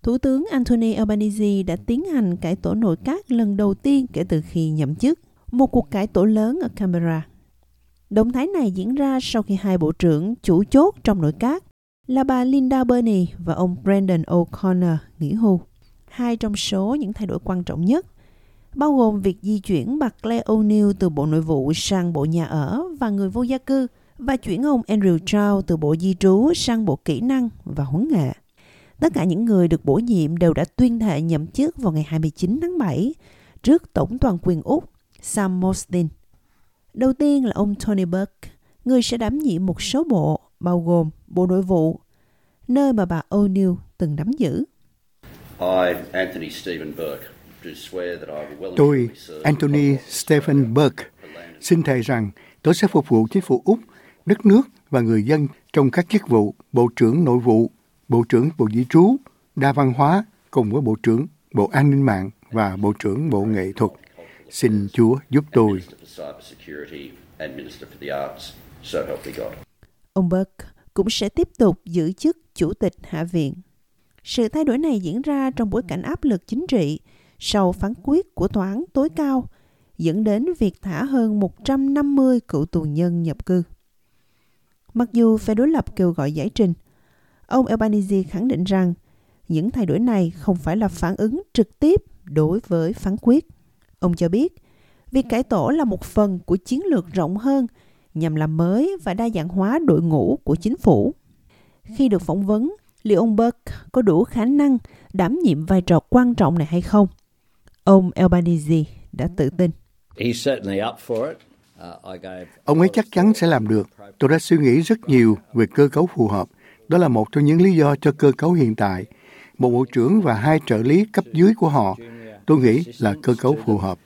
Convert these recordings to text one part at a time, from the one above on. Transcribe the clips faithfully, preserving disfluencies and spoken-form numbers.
Thủ tướng Anthony Albanese đã tiến hành cải tổ nội các lần đầu tiên kể từ khi nhậm chức, một cuộc cải tổ lớn ở Canberra. Động thái này diễn ra sau khi hai bộ trưởng chủ chốt trong nội các là bà Linda Burney và ông Brendan O'Connor nghỉ hưu. Hai trong số những thay đổi quan trọng nhất bao gồm việc di chuyển bà Claire O'Neil từ Bộ Nội vụ sang Bộ Nhà ở và Người vô gia cư và chuyển ông Andrew Chow từ Bộ Di trú sang Bộ Kỹ năng và Huấn nghệ. Tất cả những người được bổ nhiệm đều đã tuyên thệ nhậm chức vào ngày hai mươi chín tháng bảy trước Tổng toàn quyền Úc Sam Mostyn. Đầu tiên là ông Tony Burke, người sẽ đảm nhiệm một số bộ, bao gồm Bộ Nội vụ, nơi mà bà O'Neil từng nắm giữ. Tôi, Anthony Stephen Burke, xin thề rằng tôi sẽ phục vụ chính phủ Úc, đất nước và người dân trong các chức vụ Bộ trưởng Nội vụ, Bộ trưởng Bộ Di trú, Đa văn hóa cùng với Bộ trưởng Bộ An ninh mạng và Bộ trưởng Bộ Nghệ thuật. Xin Chúa giúp tôi. Ông Burke cũng sẽ tiếp tục giữ chức Chủ tịch Hạ viện. Sự thay đổi này diễn ra trong bối cảnh áp lực chính trị sau phán quyết của Tòa án tối cao dẫn đến việc thả hơn một trăm năm mươi cựu tù nhân nhập cư. Mặc dù phe đối lập kêu gọi giải trình, ông Albanese khẳng định rằng những thay đổi này không phải là phản ứng trực tiếp đối với phán quyết. Ông cho biết, việc cải tổ là một phần của chiến lược rộng hơn nhằm làm mới và đa dạng hóa đội ngũ của chính phủ. Khi được phỏng vấn, liệu ông Burke có đủ khả năng đảm nhiệm vai trò quan trọng này hay không? Ông Albanese đã tự tin. Ông ấy chắc chắn sẽ làm được. Tôi đã suy nghĩ rất nhiều về cơ cấu phù hợp. Đó là một trong những lý do cho cơ cấu hiện tại. Một bộ trưởng và hai trợ lý cấp dưới của họ, tôi nghĩ là cơ cấu phù hợp.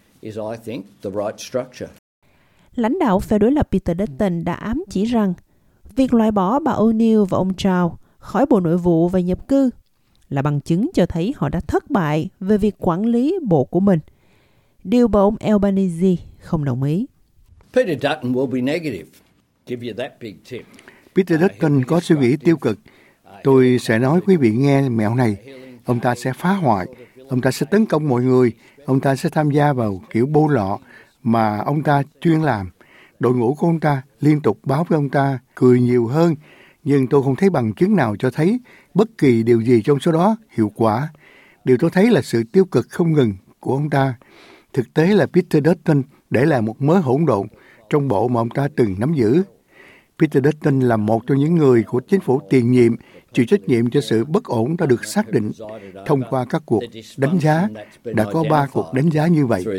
Lãnh đạo phe đối lập Peter Dutton đã ám chỉ rằng việc loại bỏ bà O'Neil và ông Chow khỏi Bộ Nội vụ và Nhập cư là bằng chứng cho thấy họ đã thất bại về việc quản lý bộ của mình. Điều mà ông Albanese không đồng ý. Peter Dutton will be negative. Give you that big tip. Peter Dutton có suy nghĩ tiêu cực. Tôi sẽ nói quý vị nghe mẹo này. Ông ta sẽ phá hoại. Ông ta sẽ tấn công mọi người. Ông ta sẽ tham gia vào kiểu bô lọ mà ông ta chuyên làm. Đội ngũ của ông ta liên tục báo với ông ta cười nhiều hơn. Nhưng tôi không thấy bằng chứng nào cho thấy bất kỳ điều gì trong số đó hiệu quả. Điều tôi thấy là sự tiêu cực không ngừng của ông ta. Thực tế là Peter Dutton để lại một mớ hỗn độn trong bộ mà ông ta từng nắm giữ. Peter Dutton là một trong những người của chính phủ tiền nhiệm chịu trách nhiệm cho sự bất ổn đã được xác định thông qua các cuộc đánh giá. Đã có ba cuộc đánh giá như vậy.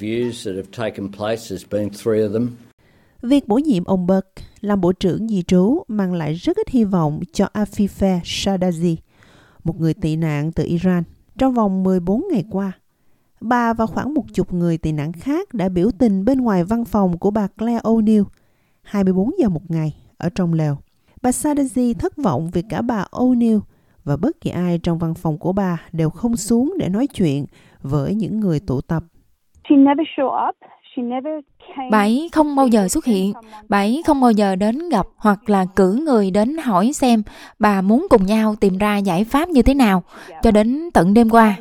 Việc bổ nhiệm ông Burke làm Bộ trưởng Di trú mang lại rất ít hy vọng cho Afifeh Shadazi, một người tị nạn từ Iran, trong vòng mười bốn ngày qua. Bà và khoảng một chục người tị nạn khác đã biểu tình bên ngoài văn phòng của bà Claire O'Neil hai mươi bốn giờ một ngày ở trong lều. Bà Shadazi thất vọng vì cả bà O'Neil và bất kỳ ai trong văn phòng của bà đều không xuống để nói chuyện với những người tụ tập. Bà ấy không bao giờ xuất hiện, bà ấy không bao giờ đến gặp hoặc là cử người đến hỏi xem bà muốn cùng nhau tìm ra giải pháp như thế nào, cho đến tận đêm qua.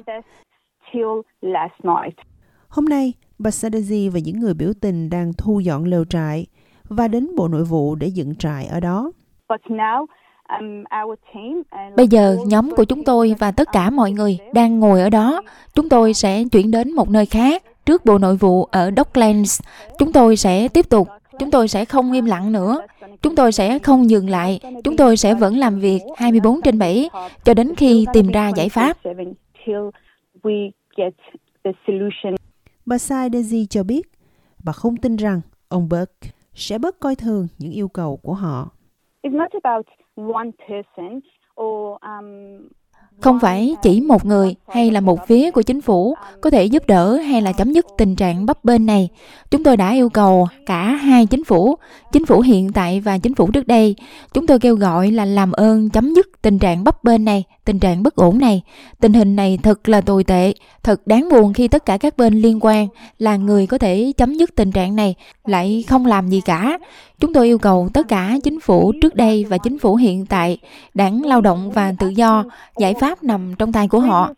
Hôm nay, bà Shadazi và những người biểu tình đang thu dọn lều trại và đến Bộ Nội vụ để dựng trại ở đó. Bây giờ, nhóm của chúng tôi và tất cả mọi người đang ngồi ở đó. Chúng tôi sẽ chuyển đến một nơi khác, trước Bộ Nội vụ ở Docklands. Chúng tôi sẽ tiếp tục. Chúng tôi sẽ không im lặng nữa. Chúng tôi sẽ không dừng lại. Chúng tôi sẽ vẫn làm việc hai mươi bốn trên bảy cho đến khi tìm ra giải pháp. Bà Shadazi cho biết bà không tin rằng ông Burke sẽ bớt coi thường những yêu cầu của họ. Không phải chỉ một người hay là một phía của chính phủ có thể giúp đỡ hay là chấm dứt tình trạng bấp bênh này. Chúng tôi đã yêu cầu cả hai chính phủ, chính phủ hiện tại và chính phủ trước đây. Chúng tôi kêu gọi là làm ơn chấm dứt tình trạng bấp bênh này tình trạng bất ổn này. Tình hình này thật là tồi tệ, thật đáng buồn khi tất cả các bên liên quan là người có thể chấm dứt tình trạng này lại không làm gì cả. Chúng tôi yêu cầu tất cả chính phủ trước đây và chính phủ hiện tại, Đảng Lao động và Tự do, giải pháp nằm trong tay của họ.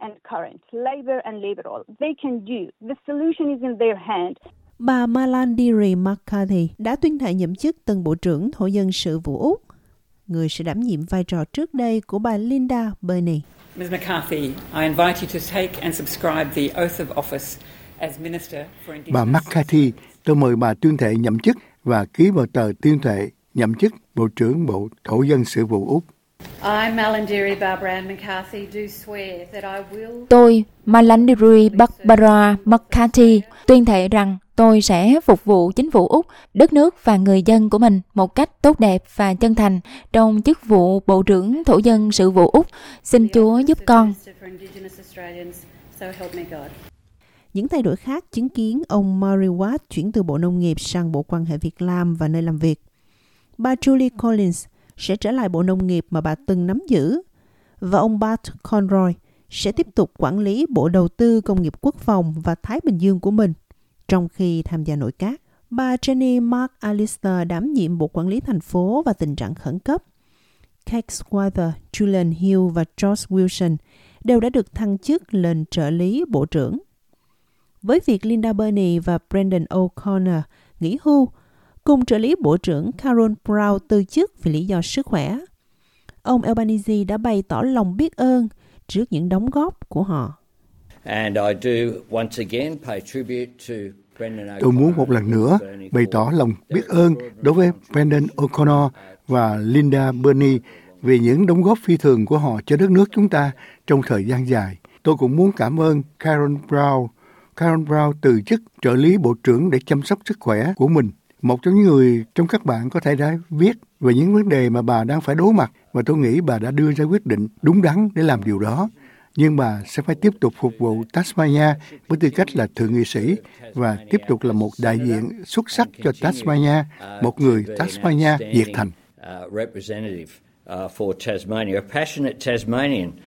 Bà Malandiri McCarthy đã tuyên thệ nhậm chức tân Bộ trưởng Thổ dân sự vụ Úc, người sẽ đảm nhiệm vai trò trước đây của bà Linda Burney. Miz McCarthy, I invite you to take and subscribe the oath of office as Minister for Indigenous... Bà McCarthy, tôi mời bà tuyên thệ nhậm chức và ký vào tờ tuyên thệ nhậm chức Bộ trưởng Bộ Thổ dân sự vụ Úc. I, Malandiri Barbara McCarthy, do swear that I will... Tôi, Malandiri Barbara McCarthy, tuyên thệ rằng tôi sẽ phục vụ chính phủ Úc, đất nước và người dân của mình một cách tốt đẹp và chân thành trong chức vụ Bộ trưởng Thổ dân sự vụ Úc. Xin Chúa giúp con. Những thay đổi khác chứng kiến ông Murray Watt chuyển từ Bộ Nông nghiệp sang Bộ Quan hệ Việc làm và nơi làm việc. Bà Julie Collins sẽ trở lại Bộ Nông nghiệp mà bà từng nắm giữ, và ông Bart Conroy sẽ tiếp tục quản lý Bộ Đầu tư Công nghiệp Quốc phòng và Thái Bình Dương của mình, trong khi tham gia nội các. Bà Jenny McAllister đảm nhiệm Bộ Quản lý Thành phố và Tình trạng khẩn cấp. Kate Squire, Julian Hill và George Wilson đều đã được thăng chức lên trợ lý Bộ trưởng. Với việc Linda Burney và Brendan O'Connor nghỉ hưu, cùng trợ lý Bộ trưởng Carol Brown từ chức vì lý do sức khỏe, ông Albanese đã bày tỏ lòng biết ơn trước những đóng góp của họ. Tôi muốn một lần nữa bày tỏ lòng biết ơn đối với Brendan O'Connor và Linda Burney vì những đóng góp phi thường của họ cho đất nước chúng ta trong thời gian dài. Tôi cũng muốn cảm ơn Carol Brown. Carol Brown từ chức trợ lý Bộ trưởng để chăm sóc sức khỏe của mình. Một trong những người trong các bạn có thể đã viết về những vấn đề mà bà đang phải đối mặt, và tôi nghĩ bà đã đưa ra quyết định đúng đắn để làm điều đó. Nhưng bà sẽ phải tiếp tục phục vụ Tasmania với tư cách là thượng nghị sĩ và tiếp tục là một đại diện xuất sắc cho Tasmania, một người Tasmania nhiệt thành.